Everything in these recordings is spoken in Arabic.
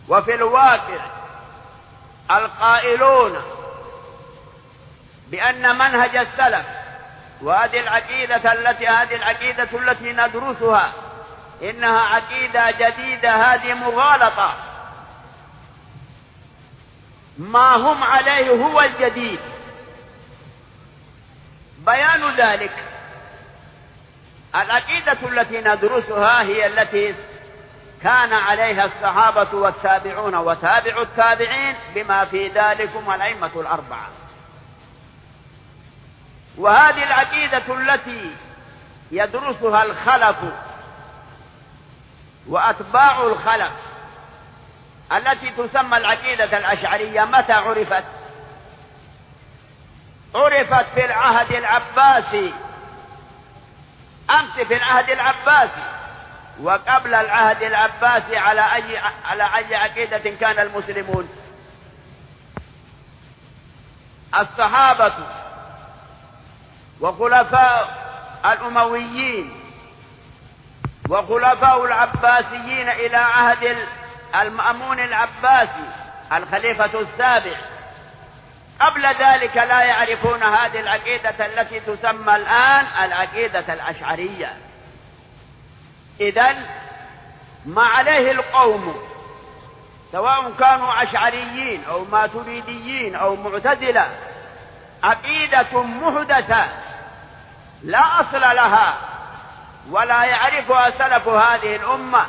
وفي الواقع القائلون بأن منهج السلف وهذه العقيدة التي ندرسها إنها عقيدة جديدة، هذه مغالطة. ما هم عليه هو الجديد. بيان ذلك العقيدة التي ندرسها هي التي كان عليها الصحابة والتابعون وتابع التابعين بما في ذلكم الأئمة الأربعة. وهذه العقيدة التي يدرسها الخلف وأتباع الخلف التي تسمى العقيدة الأشعرية متى عرفت؟ عرفت في العهد العباسي، أمس في العهد العباسي. وقبل العهد العباسي على أي عقيدة كان المسلمون؟ الصحابة وخلفاء الأمويين وخلفاء العباسيين إلى عهد المأمون العباسي الخليفة السابع. قبل ذلك لا يعرفون هذه العقيدة التي تسمى الآن العقيدة الأشعرية. إذن ما عليه القوم سواء كانوا أشعريين أو ماتريديين أو معتزلة عقيدة محدثة لا أصل لها ولا يعرفها سلف هذه الأمة،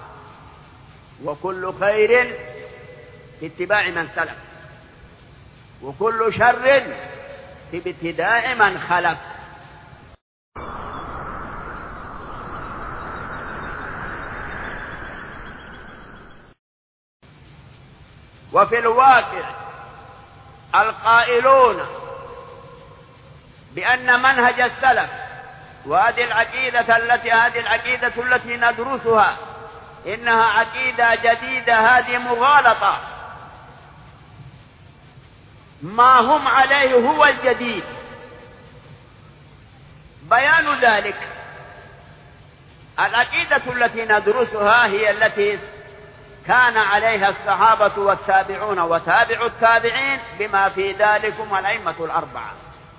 وكل خير في اتباع من سلف وكل شر في ابتداء من خلف. وفي الواقع القائلون بأن منهج السلف وهذه العقيدة التي ندرسها إنها عقيدة جديدة، هذه مغالطة. ما هم عليه هو الجديد. بيان ذلك العقيدة التي ندرسها هي التي كان عليها الصحابة والتابعون وتابع التابعين بما في ذلكم الأئمة الأربعة.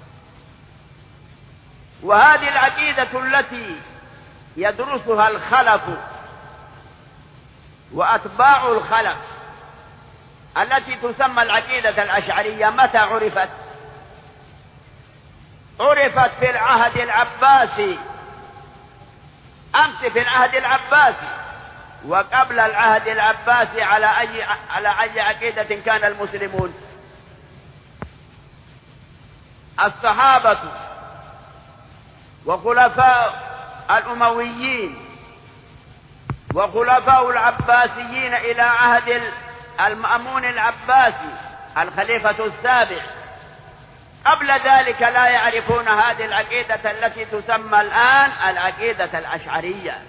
وهذه العقيدة التي يدرسها الخلف وأتباع الخلف التي تسمى العقيدة الأشعرية متى عرفت؟ عرفت في العهد العباسي، أمس في العهد العباسي. وقبل العهد العباسي على أي عقيدة كان المسلمون؟ الصحابة وخلفاء الأمويين وخلفاء العباسيين إلى عهد المأمون العباسي الخليفة السابع. قبل ذلك لا يعرفون هذه العقيدة التي تسمى الآن العقيدة الأشعرية.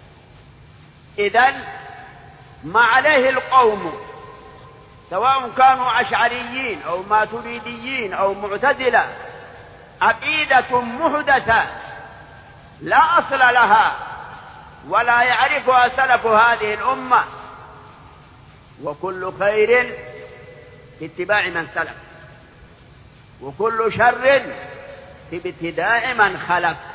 إذن ما عليه القوم سواء كانوا أشعريين أو ماتريديين أو معتزلة عقيدة محدثة لا أصل لها ولا يعرفها سلف هذه الأمة، وكل خير في اتباع من سلف وكل شر في ابتداء من خلف.